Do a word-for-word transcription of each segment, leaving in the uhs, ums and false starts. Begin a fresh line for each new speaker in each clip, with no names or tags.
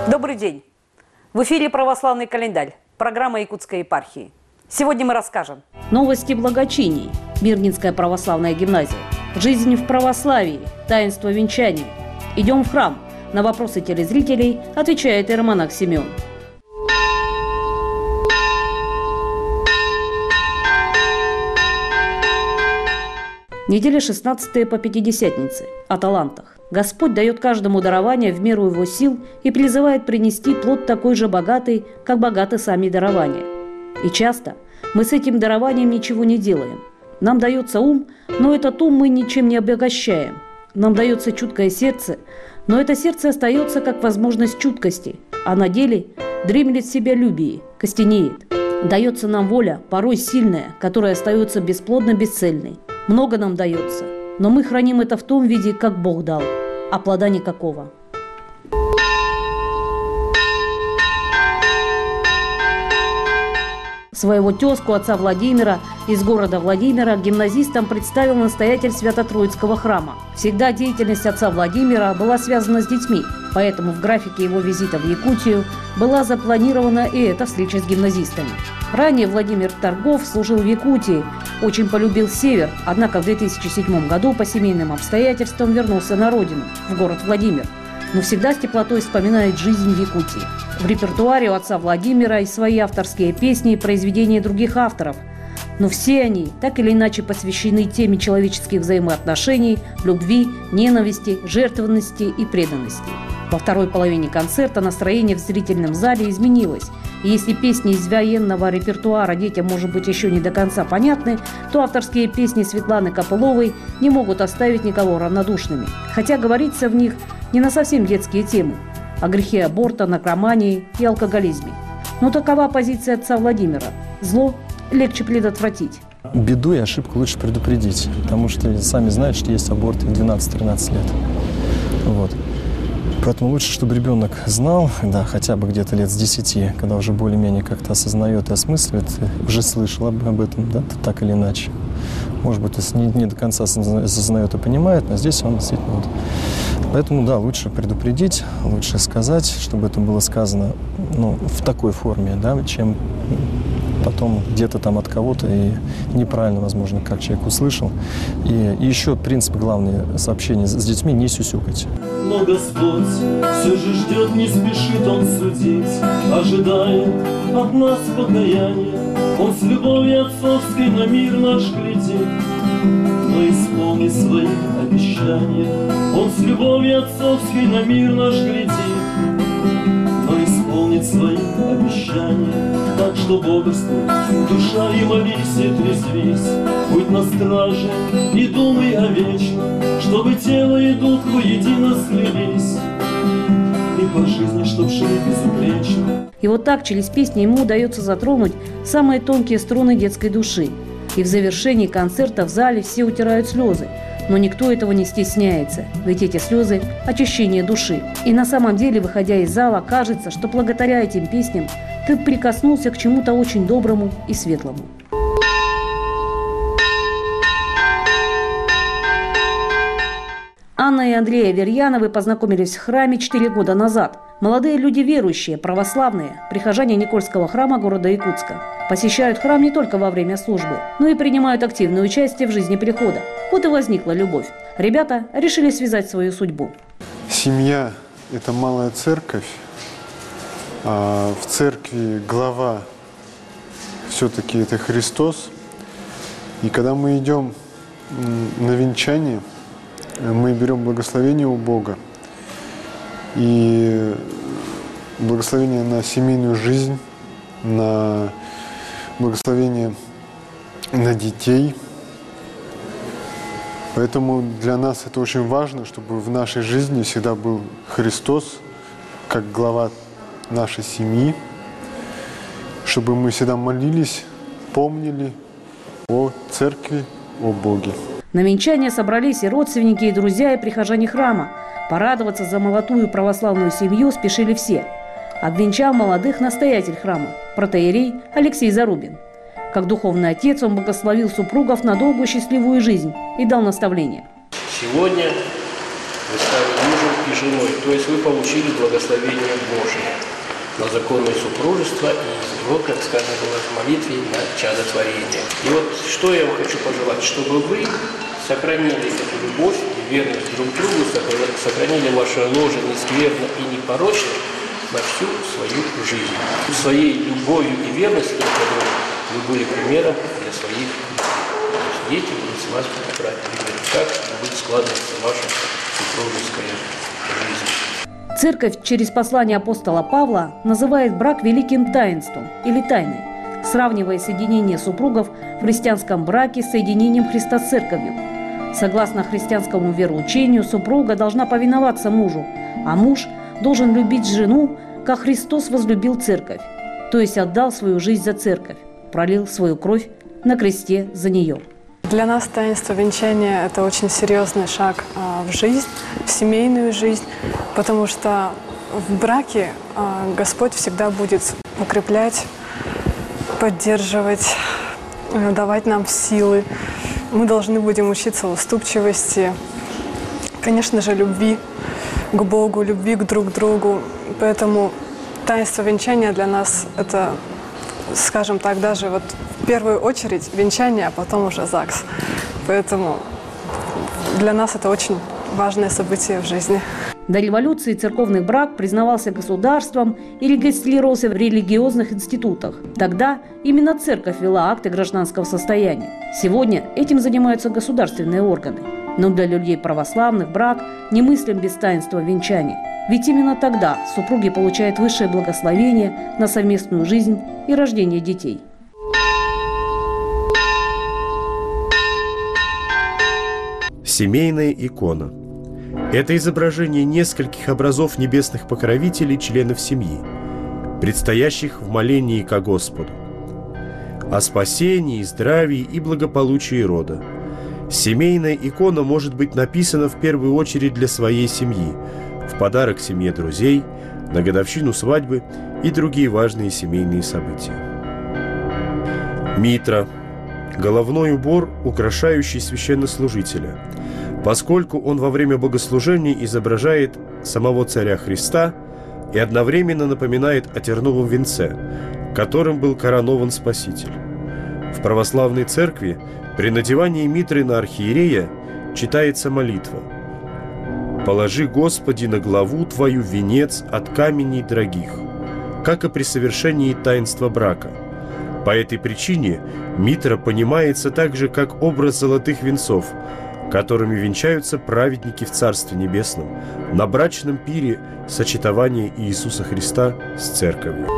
Добрый день! В эфире «Православный календарь», программа Якутской епархии. Сегодня мы расскажем.
Новости благочиний. Мирнинская православная гимназия. Жизнь в православии. Таинство венчания. Идем в храм. На вопросы телезрителей отвечает иеромонах Симеон. Неделя шестнадцатая по Пятидесятнице. О талантах. Господь дает каждому дарование в меру его сил и призывает принести плод такой же богатый, как богаты сами дарования. И часто мы с этим дарованием ничего не делаем. Нам дается ум, но этот ум мы ничем не обогащаем. Нам дается чуткое сердце, но это сердце остается как возможность чуткости, а на деле дремлет в себялюбии, костенеет. Дается нам воля, порой сильная, которая остается бесплодно бесцельной. Много нам дается, но мы храним это в том виде, как Бог дал, а плода никакого. Своего тезку, отца Владимира, из города Владимира гимназистам представил настоятель Свято-Троицкого храма. Всегда деятельность отца Владимира была связана с детьми, поэтому в графике его визита в Якутию была запланирована и эта встреча с гимназистами. Ранее Владимир Торгов служил в Якутии, очень полюбил север, однако в две тысячи седьмом году по семейным обстоятельствам вернулся на родину, в город Владимир, но всегда с теплотой вспоминает жизнь в Якутии. В репертуаре у отца Владимира и свои авторские песни и произведения других авторов, но все они так или иначе посвящены теме человеческих взаимоотношений, любви, ненависти, жертвенности и преданности. Во второй половине концерта настроение в зрительном зале изменилось. И если песни из военного репертуара детям, может быть, еще не до конца понятны, то авторские песни Светланы Копыловой не могут оставить никого равнодушными. Хотя говорится в них не на совсем детские темы, о грехе аборта, наркомании и алкоголизме. Но такова позиция отца Владимира. Зло легче предотвратить.
Беду и ошибку лучше предупредить, потому что сами знаете, что есть аборты в двенадцать-тринадцать лет. Вот. Поэтому лучше, чтобы ребенок знал, да, хотя бы где-то лет с десяти, когда уже более-менее как-то осознает и осмысливает, уже слышал об, об этом, да, так или иначе. Может быть, не, не до конца осознает и понимает, но здесь он действительно... Вот. Поэтому, да, лучше предупредить, лучше сказать, чтобы это было сказано, ну, в такой форме, да, чем потом где-то там от кого-то и неправильно, возможно, как человек услышал. И, и еще принцип главный сообщения с детьми – не сюсюкать.
Но Господь все же ждет, не спешит Он судить, ожидает от нас покаяния. Он с любовью отцовской на мир наш глядит, но исполни свои обещания. Он с любовью отцовской на мир наш глядит, но исполнит свои обещания. Так что бодрствуй, душа, и молись, и трезвись, будь на страже и думай о вечном, чтобы тело и дух воедино слились, и по жизни, чтоб шли безупречно.
И вот так через песни ему удается затронуть самые тонкие струны детской души. И в завершении концерта в зале все утирают слезы. Но никто этого не стесняется, ведь эти слезы – очищение души. И на самом деле, выходя из зала, кажется, что благодаря этим песням ты прикоснулся к чему-то очень доброму и светлому. Анна и Андрей Аверьяновы познакомились в храме четыре года назад. Молодые люди верующие, православные, прихожане Никольского храма города Якутска. Посещают храм не только во время службы, но и принимают активное участие в жизни прихода. Вот и возникла любовь. Ребята решили связать свою судьбу.
Семья – это малая церковь. А в церкви глава все-таки это Христос. И когда мы идем на венчание, мы берем благословение у Бога. И благословение на семейную жизнь, на благословение на детей. Поэтому для нас это очень важно, чтобы в нашей жизни всегда был Христос, как глава нашей семьи, чтобы мы всегда молились, помнили о церкви, о Боге.
На венчание собрались и родственники, и друзья, и прихожане храма. Порадоваться за молодую православную семью спешили все. Обвенчал молодых настоятель храма, протоиерей Алексей Зарубин. Как духовный отец он благословил супругов на долгую счастливую жизнь и дал наставление.
Сегодня вы стали мужем и женой, то есть вы получили благословение Божие на законное супружество и из него, как сказано было в молитве, на чадотворение. И вот что я вам хочу пожелать, чтобы вы сохранили эту любовь и верность друг другу, сохранили ваше ложе нескверно и непорочно на всю свою жизнь. Своей любовью и верностью вы были примером для своих детей. Дети будут с вас брать пример, как будет складываться ваша супружеская жизнь.
Церковь через послание апостола Павла называет брак великим таинством или тайной, сравнивая соединение супругов в христианском браке с соединением Христа с церковью. Согласно христианскому вероучению, супруга должна повиноваться мужу, а муж должен любить жену, как Христос возлюбил церковь, то есть отдал свою жизнь за церковь, пролил свою кровь на кресте за нее.
Для нас таинство венчания – это очень серьезный шаг в жизнь, в семейную жизнь, потому что в браке Господь всегда будет укреплять, поддерживать, давать нам силы. Мы должны будем учиться уступчивости, конечно же, любви к Богу, любви к друг другу. Поэтому таинство венчания для нас – это, скажем так, даже вот в первую очередь венчание, а потом уже ЗАГС. Поэтому для нас это очень важное событие в жизни.
До революции церковный брак признавался государством и регистрировался в религиозных институтах. Тогда именно церковь вела акты гражданского состояния. Сегодня этим занимаются государственные органы. Но для людей православных брак немыслим без таинства венчания. Ведь именно тогда супруги получают высшее благословение на совместную жизнь и рождение детей.
Семейная икона. Это изображение нескольких образов небесных покровителей членов семьи, предстоящих в молении ко Господу, о спасении, здравии и благополучии рода. Семейная икона может быть написана в первую очередь для своей семьи, в подарок семье друзей, на годовщину свадьбы и другие важные семейные события. Митра – головной убор, украшающий священнослужителя, поскольку он во время богослужения изображает самого Царя Христа и одновременно напоминает о терновом венце, которым был коронован Спаситель. В православной церкви при надевании митры на архиерея читается молитва: «Положи, Господи, на главу Твою венец от каменей дорогих», как и при совершении таинства брака. По этой причине митра понимается также как образ золотых венцов, которыми венчаются праведники в Царстве Небесном на брачном пире сочетования Иисуса Христа с Церковью.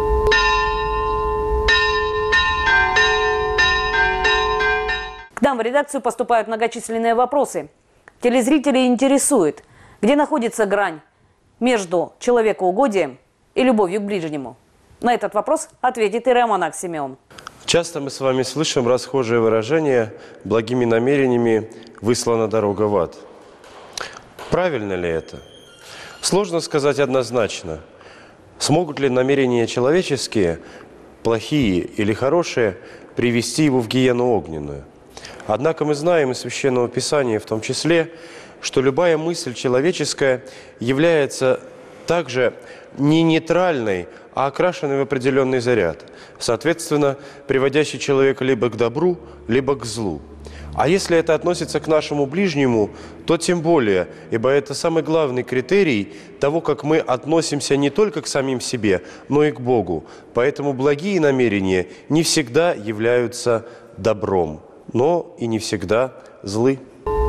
К нам в редакцию поступают многочисленные вопросы. Телезрителей интересует, где находится грань между человекоугодием и любовью к ближнему. На этот вопрос ответит иеромонах Симеон.
Часто мы с вами слышим расхожее выражение «благими намерениями выслана дорога в ад». Правильно ли это? Сложно сказать однозначно. Смогут ли намерения человеческие, плохие или хорошие, привести его в гиену огненную? Однако мы знаем из Священного Писания в том числе, что любая мысль человеческая является также не нейтральной, а окрашенной в определенный заряд, соответственно, приводящий человека либо к добру, либо к злу. А если это относится к нашему ближнему, то тем более, ибо это самый главный критерий того, как мы относимся не только к самим себе, но и к Богу. Поэтому благие намерения не всегда являются добром, но и не всегда злы.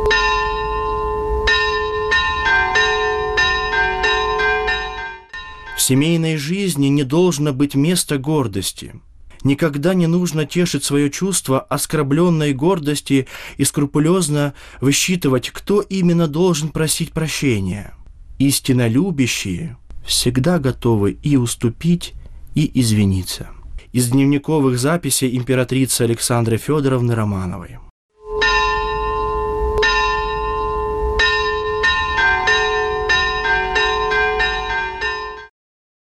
В семейной жизни не должно быть места гордости. Никогда не нужно тешить свое чувство оскорбленной гордости и скрупулезно высчитывать, кто именно должен просить прощения. Истинно любящие всегда готовы и уступить, и извиниться. Из дневниковых записей императрицы Александры Федоровны Романовой.